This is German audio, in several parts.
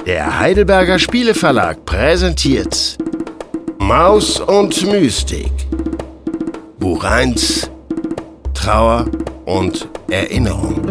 Der Heidelberger Spieleverlag präsentiert Maus und Mystik. Buch 1: Trauer und Erinnerung.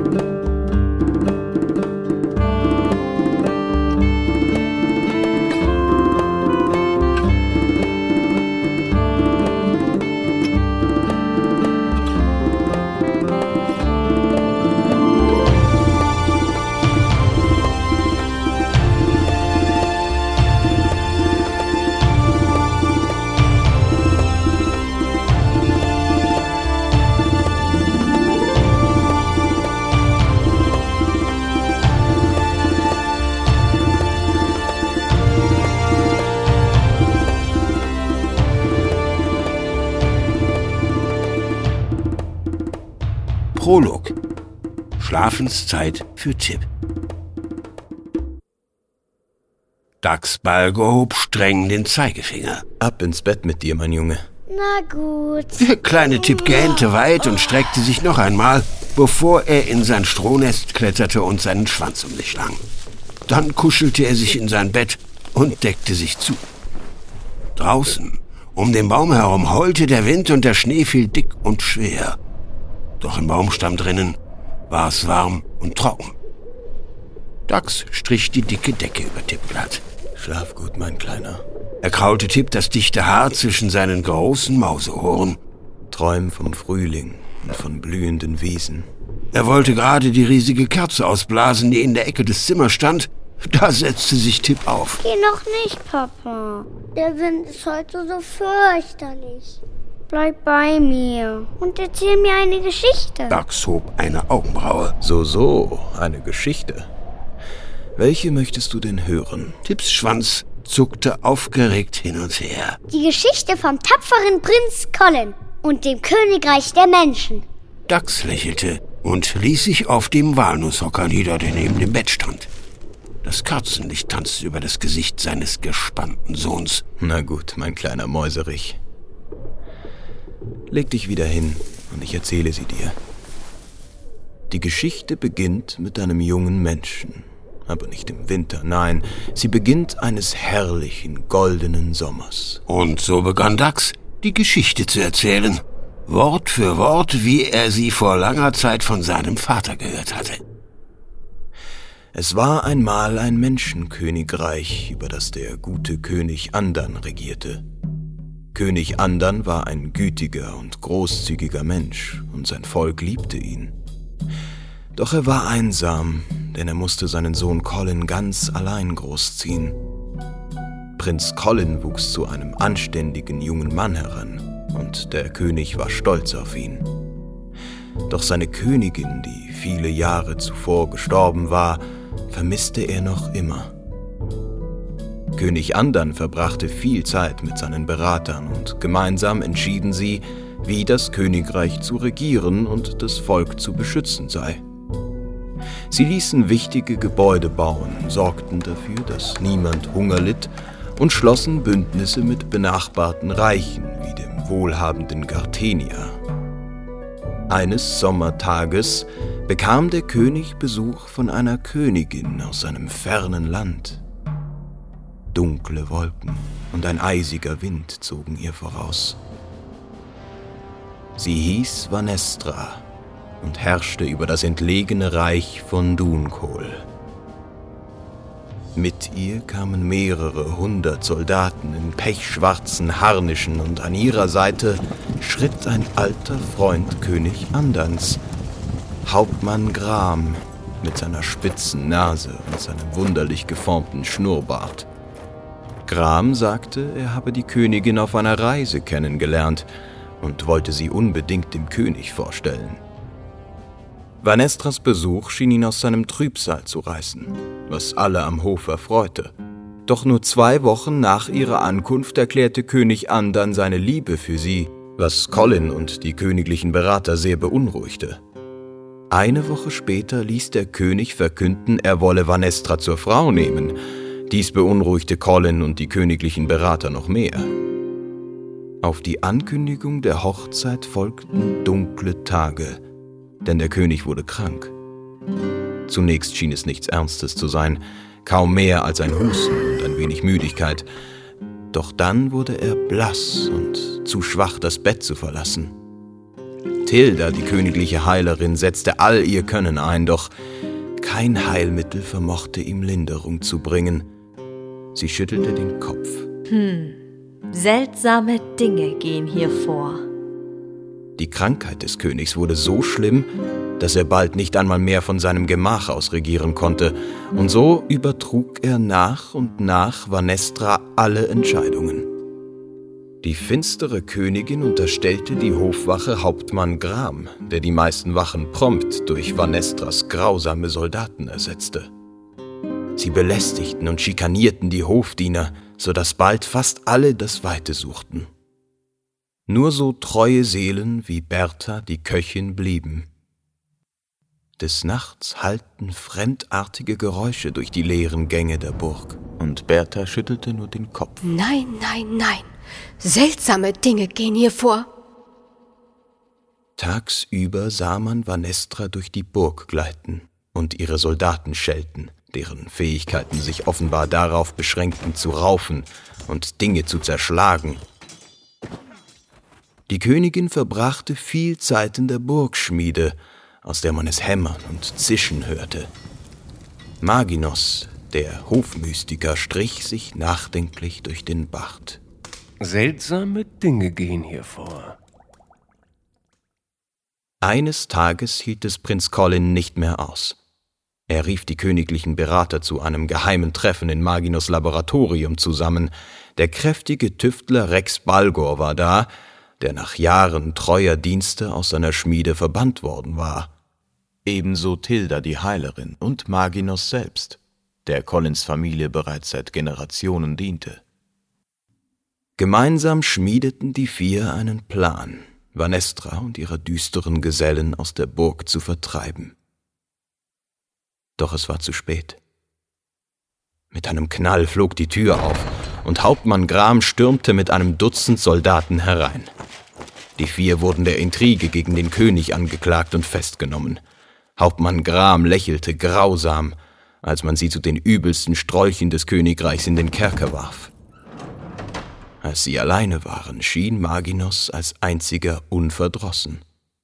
Prolog. Schlafenszeit für Tipp. Dachsbalge hob streng den Zeigefinger. Ab ins Bett mit dir, mein Junge. Na gut. Der kleine Tipp gähnte weit und streckte sich noch einmal, bevor er in sein Strohnest kletterte und seinen Schwanz um sich schlang. Dann kuschelte er sich in sein Bett und deckte sich zu. Draußen, um den Baum herum, heulte der Wind und der Schnee fiel dick und schwer. Doch im Baumstamm drinnen war es warm und trocken. Dachs strich die dicke Decke über Tipp glatt. Schlaf gut, mein Kleiner. Er kraulte Tipp das dichte Haar zwischen seinen großen Mauseohren. Träum vom Frühling und von blühenden Wiesen. Er wollte gerade die riesige Kerze ausblasen, die in der Ecke des Zimmers stand. Da setzte sich Tipp auf. Geh noch nicht, Papa. Der Wind ist heute so fürchterlich. Bleib bei mir und erzähl mir eine Geschichte. Dachs hob eine Augenbraue. So, eine Geschichte. Welche möchtest du denn hören? Tipps Schwanz zuckte aufgeregt hin und her. Die Geschichte vom tapferen Prinz Colin und dem Königreich der Menschen. Dachs lächelte und ließ sich auf dem Walnusshocker nieder, der neben dem Bett stand. Das Kerzenlicht tanzte über das Gesicht seines gespannten Sohns. Na gut, mein kleiner Mäuserich. Leg dich wieder hin und ich erzähle sie dir. Die Geschichte beginnt mit einem jungen Menschen. Aber nicht im Winter, nein, sie beginnt eines herrlichen, goldenen Sommers. Und so begann Dachs, die Geschichte zu erzählen. Wort für Wort, wie er sie vor langer Zeit von seinem Vater gehört hatte. Es war einmal ein Menschenkönigreich, über das der gute König Andan regierte. König Andan war ein gütiger und großzügiger Mensch und sein Volk liebte ihn. Doch er war einsam, denn er musste seinen Sohn Colin ganz allein großziehen. Prinz Colin wuchs zu einem anständigen jungen Mann heran und der König war stolz auf ihn. Doch seine Königin, die viele Jahre zuvor gestorben war, vermisste er noch immer. König Andan verbrachte viel Zeit mit seinen Beratern und gemeinsam entschieden sie, wie das Königreich zu regieren und das Volk zu beschützen sei. Sie ließen wichtige Gebäude bauen, sorgten dafür, dass niemand Hunger litt und schlossen Bündnisse mit benachbarten Reichen wie dem wohlhabenden Gartenia. Eines Sommertages bekam der König Besuch von einer Königin aus einem fernen Land. Dunkle Wolken und ein eisiger Wind zogen ihr voraus. Sie hieß Vanestra und herrschte über das entlegene Reich von Dunkohl. Mit ihr kamen mehrere 100 Soldaten in pechschwarzen Harnischen und an ihrer Seite schritt ein alter Freund König Andans, Hauptmann Gram, mit seiner spitzen Nase und seinem wunderlich geformten Schnurrbart. Gram sagte, er habe die Königin auf einer Reise kennengelernt und wollte sie unbedingt dem König vorstellen. Vanestras Besuch schien ihn aus seinem Trübsal zu reißen, was alle am Hof erfreute. Doch nur 2 Wochen nach ihrer Ankunft erklärte König Andan seine Liebe für sie, was Colin und die königlichen Berater sehr beunruhigte. 1 Woche später ließ der König verkünden, er wolle Vanestra zur Frau nehmen. Dies beunruhigte Colin und die königlichen Berater noch mehr. Auf die Ankündigung der Hochzeit folgten dunkle Tage, denn der König wurde krank. Zunächst schien es nichts Ernstes zu sein. kaum mehr als ein Husten und ein wenig Müdigkeit. Doch dann wurde er blass und zu schwach, das Bett zu verlassen. Tilda, die königliche Heilerin, setzte all ihr Können ein, doch kein Heilmittel vermochte ihm Linderung zu bringen. Sie schüttelte den Kopf. Seltsame Dinge gehen hier vor. Die Krankheit des Königs wurde so schlimm, dass er bald nicht einmal mehr von seinem Gemach aus regieren konnte, und so übertrug er nach und nach Vanestra alle Entscheidungen. Die finstere Königin unterstellte die Hofwache Hauptmann Gram, der die meisten Wachen prompt durch Vanestras grausame Soldaten ersetzte. Sie belästigten und schikanierten die Hofdiener, sodass bald fast alle das Weite suchten. Nur so treue Seelen wie Bertha, die Köchin, blieben. Des Nachts hallten fremdartige Geräusche durch die leeren Gänge der Burg, und Bertha schüttelte nur den Kopf. Nein, nein, nein. Seltsame Dinge gehen hier vor. Tagsüber sah man Vanestra durch die Burg gleiten und ihre Soldaten schelten, deren Fähigkeiten sich offenbar darauf beschränkten, zu raufen und Dinge zu zerschlagen. Die Königin verbrachte viel Zeit in der Burgschmiede, aus der man es hämmern und zischen hörte. Maginos, der Hofmystiker, strich sich nachdenklich durch den Bart. Seltsame Dinge gehen hier vor. Eines Tages hielt es Prinz Colin nicht mehr aus. Er rief die königlichen Berater zu einem geheimen Treffen in Maginos Laboratorium zusammen. Der kräftige Tüftler Rex Balgor war da, der nach Jahren treuer Dienste aus seiner Schmiede verbannt worden war. Ebenso Tilda, die Heilerin, und Maginos selbst, der Collins Familie bereits seit Generationen diente. Gemeinsam schmiedeten die vier einen Plan, Vanestra und ihre düsteren Gesellen aus der Burg zu vertreiben. Doch es war zu spät. Mit einem Knall flog die Tür auf, und Hauptmann Gram stürmte mit einem Dutzend Soldaten herein. Die vier wurden der Intrige gegen den König angeklagt und festgenommen. Hauptmann Gram lächelte grausam, als man sie zu den übelsten Strolchen des Königreichs in den Kerker warf. Als sie alleine waren, schien Maginos als einziger unverdrossen.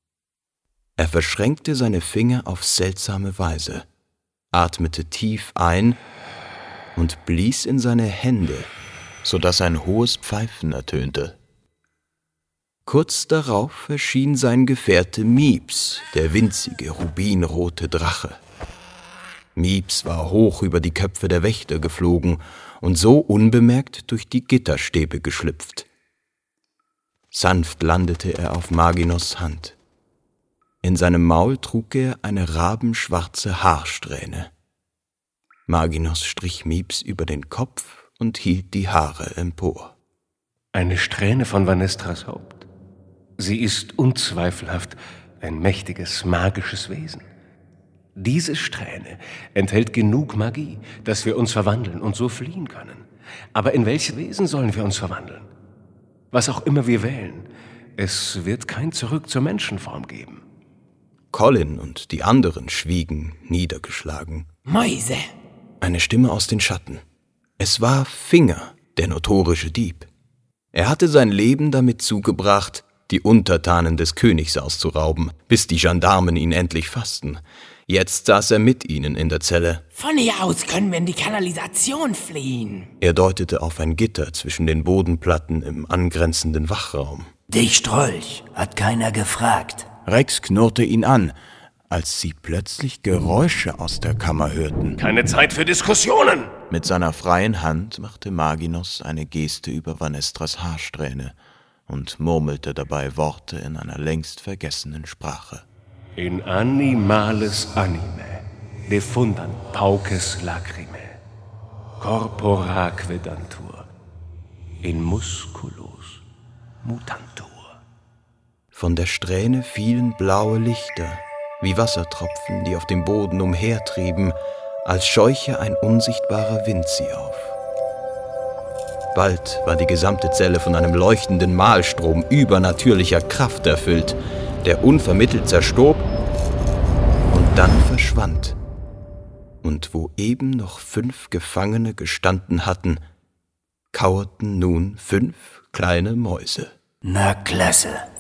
Er verschränkte seine Finger auf seltsame Weise, atmete tief ein und blies in seine Hände, sodass ein hohes Pfeifen ertönte. Kurz darauf erschien sein Gefährte Mieps, der winzige, rubinrote Drache. Mieps war hoch über die Köpfe der Wächter geflogen und so unbemerkt durch die Gitterstäbe geschlüpft. Sanft landete er auf Maginos Hand. In seinem Maul trug er eine rabenschwarze Haarsträhne. Maginos strich Mieps über den Kopf und hielt die Haare empor. Eine Strähne von Vanestras Haupt. Sie ist unzweifelhaft ein mächtiges, magisches Wesen. Diese Strähne enthält genug Magie, dass wir uns verwandeln und so fliehen können. Aber in welches Wesen sollen wir uns verwandeln? Was auch immer wir wählen, es wird kein Zurück zur Menschenform geben. Colin und die anderen schwiegen, niedergeschlagen. Mäuse! Eine Stimme aus den Schatten. Es war Finger, der notorische Dieb. Er hatte sein Leben damit zugebracht, die Untertanen des Königs auszurauben, bis die Gendarmen ihn endlich fassten. Jetzt saß er mit ihnen in der Zelle. Von hier aus können wir in die Kanalisation fliehen. Er deutete auf ein Gitter zwischen den Bodenplatten im angrenzenden Wachraum. Dich, Strolch, hat keiner gefragt. Rex knurrte ihn an, als sie plötzlich Geräusche aus der Kammer hörten. Keine Zeit für Diskussionen! Mit seiner freien Hand machte Maginos eine Geste über Vanestras Haarsträhne und murmelte dabei Worte in einer längst vergessenen Sprache. In animales anime, defundant pauces lacrimae, corpora quedantur, in musculus mutantur. Von der Strähne fielen blaue Lichter, wie Wassertropfen, die auf dem Boden umhertrieben, als scheuche ein unsichtbarer Wind sie auf. Bald war die gesamte Zelle von einem leuchtenden Mahlstrom übernatürlicher Kraft erfüllt, der unvermittelt zerstob und dann verschwand. und wo eben noch 5 Gefangene gestanden hatten, kauerten nun 5 kleine Mäuse. Na klasse.